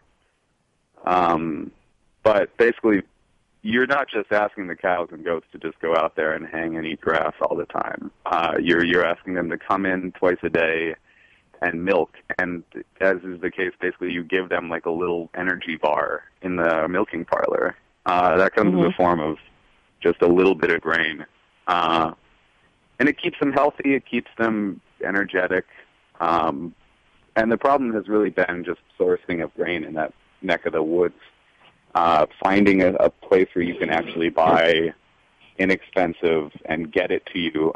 But basically, you're not just asking the cows and goats to just go out there and hang and eat grass all the time. You're asking them to come in twice a day and milk, and as is the case, basically you give them like a little energy bar in the milking parlor. That comes in the form of just a little bit of grain. And it keeps them healthy, it keeps them energetic. And the problem has really been just sourcing of grain in that neck of the woods. Finding a place where you can actually buy inexpensive and get it to you.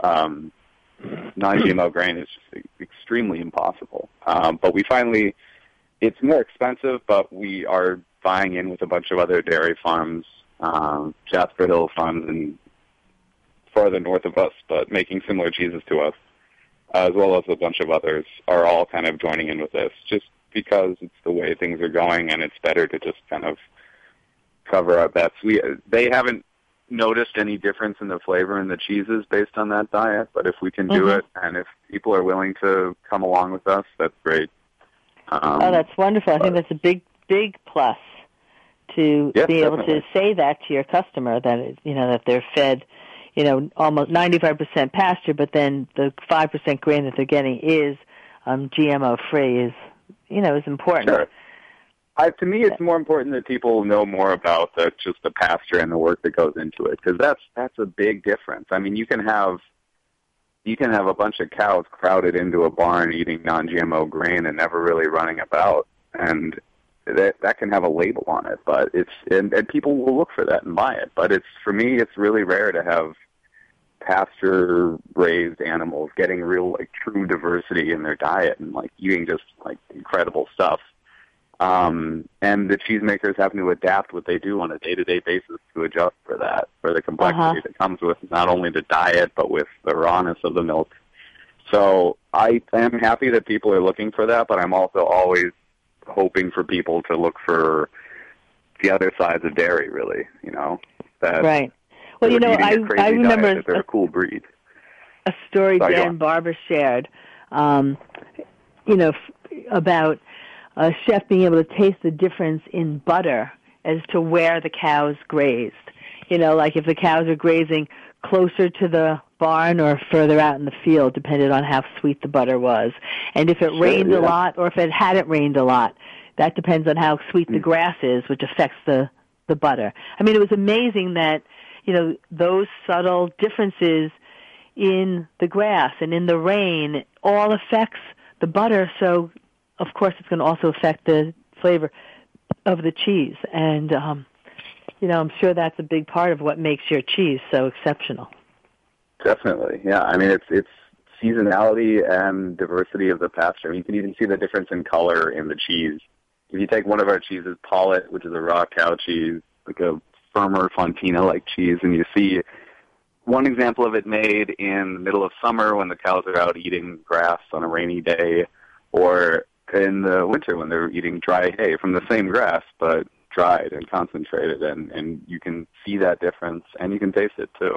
Non-GMO grain is just extremely impossible. But it's more expensive, but we are buying in with a bunch of other dairy farms, Jasper Hill Farms and farther north of us, but making similar cheeses to us, as well as a bunch of others, are all kind of joining in with this, just because it's the way things are going, and it's better to just kind of cover our bets. They haven't noticed any difference in the flavor in the cheeses based on that diet, but if we can do it, and if people are willing to come along with us, that's great. That's wonderful. I think that's a big plus to be able to say that to your customer, that that they're fed, almost 95% pasture, but then the 5% grain that they're getting is GMO free is important. Sure. To me, it's more important that people know more about just the pasture and the work that goes into it, because that's a big difference. I mean, you can have a bunch of cows crowded into a barn eating non-GMO grain and never really running about, and that can have a label on it. But and people will look for that and buy it. But for me, it's really rare to have pasture-raised animals getting real true diversity in their diet and eating just incredible stuff. And the cheesemakers having to adapt what they do on a day-to-day basis to adjust for that, for the complexity that comes with not only the diet, but with the rawness of the milk. So I am happy that people are looking for that, but I'm also always hoping for people to look for the other sides of dairy, really, that right. Well, I remember that they're a cool breed. A story Dan Barber shared, about a chef being able to taste the difference in butter as to where the cows grazed. If the cows are grazing closer to the barn or further out in the field, depended on how sweet the butter was. And if it rained a lot or if it hadn't rained a lot, that depends on how sweet the grass is, which affects the butter. I mean, it was amazing that, those subtle differences in the grass and in the rain all affects the butter, so of course it's going to also affect the flavor of the cheese. And, I'm sure that's a big part of what makes your cheese so exceptional. Definitely, yeah. I mean, it's seasonality and diversity of the pasture. I mean, you can even see the difference in color in the cheese. If you take one of our cheeses, Pollet, which is a raw cow cheese, like a firmer Fontina-like cheese, and you see one example of it made in the middle of summer when the cows are out eating grass on a rainy day, or in the winter when they're eating dry hay from the same grass, but dried and concentrated, and you can see that difference, and you can taste it too.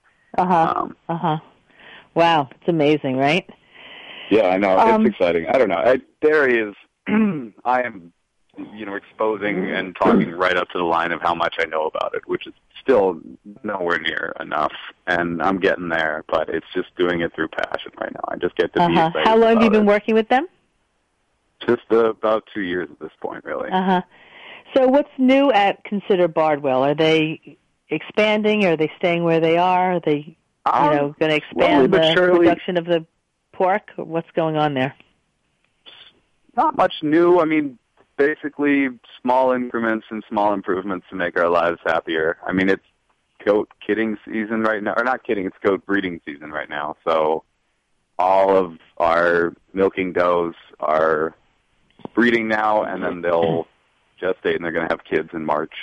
Wow, it's amazing, right? Yeah, I know. It's exciting. I don't know. Dairy is, I am, exposing and talking right up to the line of how much I know about it, which is still nowhere near enough. And I'm getting there, but it's just doing it through passion right now. I just get to be excited. How long have you been working with them? Just about 2 years at this point, really. So what's new at Consider Bardwell? Are they expanding? Are they staying where they are? Are they, going to expand the production of the pork? What's going on there? Not much new. I mean, basically small increments and small improvements to make our lives happier. I mean, it's goat kidding season right now. Or not kidding, it's goat breeding season right now. So all of our milking does are breeding now, and then they'll gestate, and they're going to have kids in March.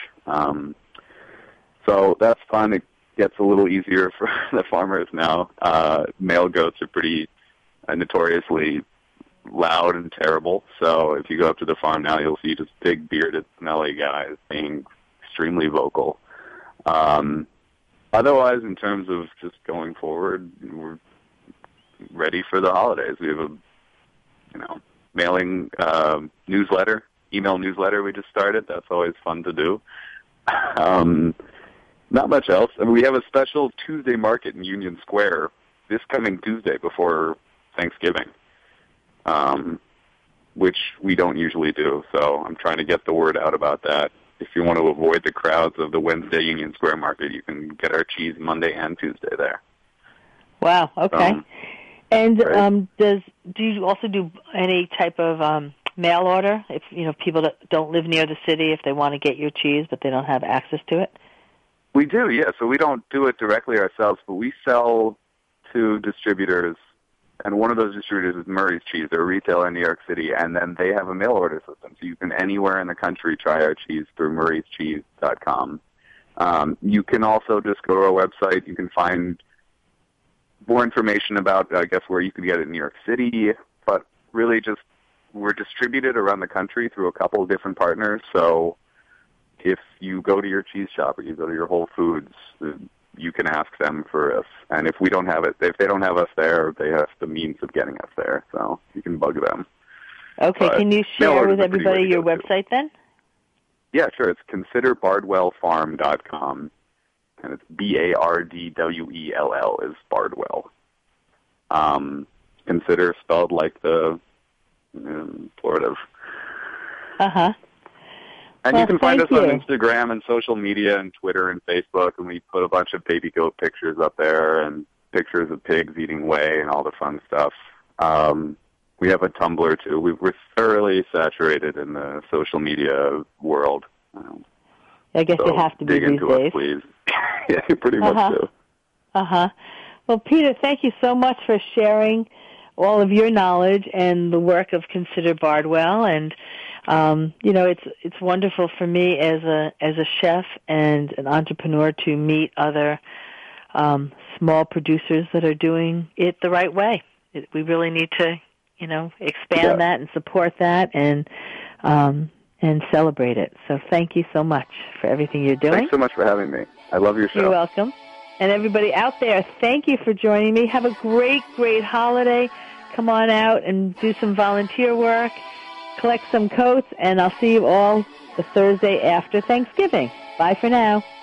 So that's fun. It gets a little easier for the farmers now. Male goats are pretty notoriously loud and terrible. So if you go up to the farm now, you'll see just big, bearded, smelly guys being extremely vocal. Otherwise, in terms of just going forward, we're ready for the holidays. We have a, mailing newsletter, email newsletter we just started. That's always fun to do. Not much else. I mean, we have a special Tuesday market in Union Square this coming Tuesday before Thanksgiving, which we don't usually do. So I'm trying to get the word out about that. If you want to avoid the crowds of the Wednesday Union Square market, you can get our cheese Monday and Tuesday there. Wow. Okay. And right. do you also do any type of mail order? If people that don't live near the city, if they want to get your cheese but they don't have access to it. We do, yeah. So we don't do it directly ourselves, but we sell to distributors. And one of those distributors is Murray's Cheese. They're a retailer in New York City, and then they have a mail order system. So you can anywhere in the country try our cheese through murrayscheese.com. You can also just go to our website. You can find more information about, I guess, where you can get it in New York City. But really just we're distributed around the country through a couple of different partners. So if you go to your cheese shop or you go to your Whole Foods, you can ask them for us. And if we don't have it, if they don't have us there, they have the means of getting us there. So you can bug them. Okay. But can you share with everybody your website then? Yeah, sure. It's considerbardwellfarm.com. And it's Bardwell is Bardwell. Consider spelled like the Florida. Uh-huh. And you can find us on Instagram and social media and Twitter and Facebook, and we put a bunch of baby goat pictures up there and pictures of pigs eating whey and all the fun stuff. We have a Tumblr, too. We're thoroughly saturated in the social media world. I guess you have to be dig these into days. Us, please. Yeah, you pretty much do. Uh-huh. Well, Peter, thank you so much for sharing all of your knowledge and the work of Consider Bardwell. And it's wonderful for me as a chef and an entrepreneur to meet other small producers that are doing it the right way. We really need to, expand that and support that and celebrate it. So thank you so much for everything you're doing. Thanks so much for having me. I love your show. You're welcome. And everybody out there, thank you for joining me. Have a great, great holiday. Come on out and do some volunteer work. Collect some coats, and I'll see you all the Thursday after Thanksgiving. Bye for now.